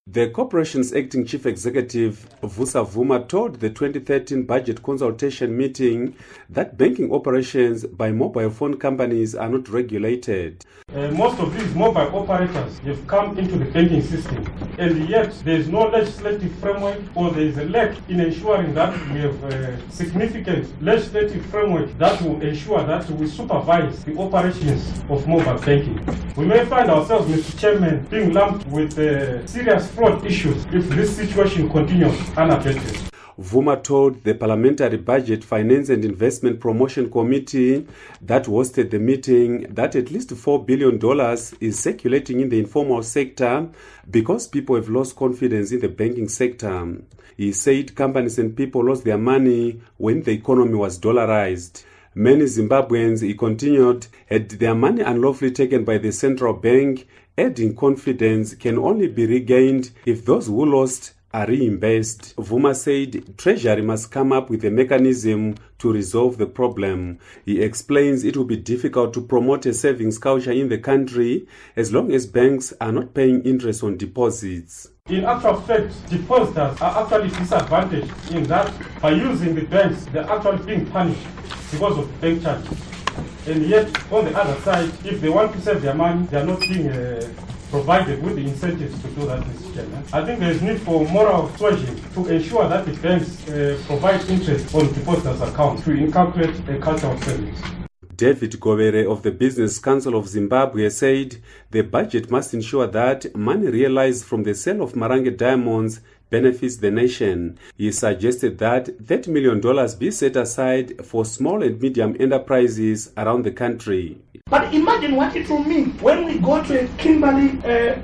The corporation's acting chief executive, Vusa Vuma, told the 2013 budget consultation meeting that banking operations by mobile phone companies are not regulated. Most of these mobile operators have come into the banking system, and yet there is no legislative framework, or there is a lack in ensuring that we have a significant legislative framework that will ensure that we supervise the operations of mobile banking. We may find ourselves, Mr. Chairman, being lumped with serious fraud issues if this situation continues unabated. Vuma told the Parliamentary Budget, Finance and Investment Promotion Committee that hosted the meeting that at least $4 billion is circulating in the informal sector because people have lost confidence in the banking sector. He said companies and people lost their money when the economy was dollarized. Many Zimbabweans, he continued, had their money unlawfully taken by the central bank, adding confidence can only be regained if those who lost are reimbursed. Vuma said Treasury must come up with a mechanism to resolve the problem. He explains it will be difficult to promote a savings culture in the country as long as banks are not paying interest on deposits. In actual fact, depositors are actually disadvantaged in that by using the banks, they're actually being punished because of bank charges. And yet, on the other side, if they want to save their money, they are not being provided with the incentives to do that, Mr. Chairman. I think there is need for moral suasion to ensure that the banks provide interest on depositors' accounts to inculcate a culture of savings. David Govere of the Business Council of Zimbabwe said the budget must ensure that money realized from the sale of Marange diamonds benefits the nation. He suggested that $30 million be set aside for small and medium enterprises around the country. But imagine what it will mean when we go to a Kimberley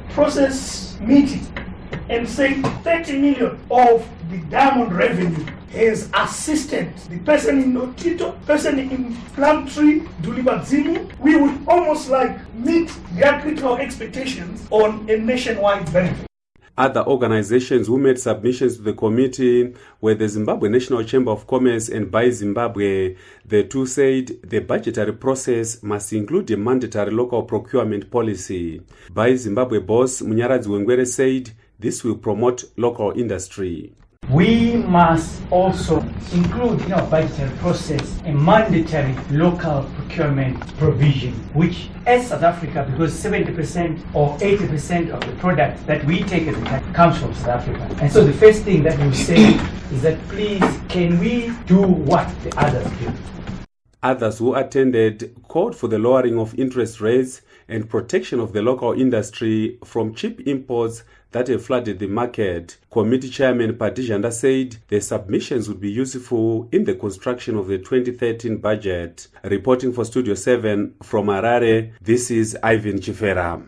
process meeting and say 30 million of the diamond revenue has assisted the person in Notito, person in Plumtree, Dulibadzimu. We would almost like meet their critical expectations on a nationwide benefit. Other organizations who made submissions to the committee were the Zimbabwe National Chamber of Commerce and Buy Zimbabwe. The two said the budgetary process must include a mandatory local procurement policy. Buy Zimbabwe boss Munyaradzi Wengwere said this will promote local industry. We must also include in our budgetary process a mandatory local procurement provision, which as South Africa, because 70% or 80% of the product that we take as a country comes from South Africa. And so the first thing that we say is that please, can we do what the others do? Others who attended called for the lowering of interest rates and protection of the local industry from cheap imports that have flooded the market. Committee Chairman Padijanda said the submissions would be useful in the construction of the 2013 budget. Reporting for Studio 7 from Harare, this is Ivan Chifera.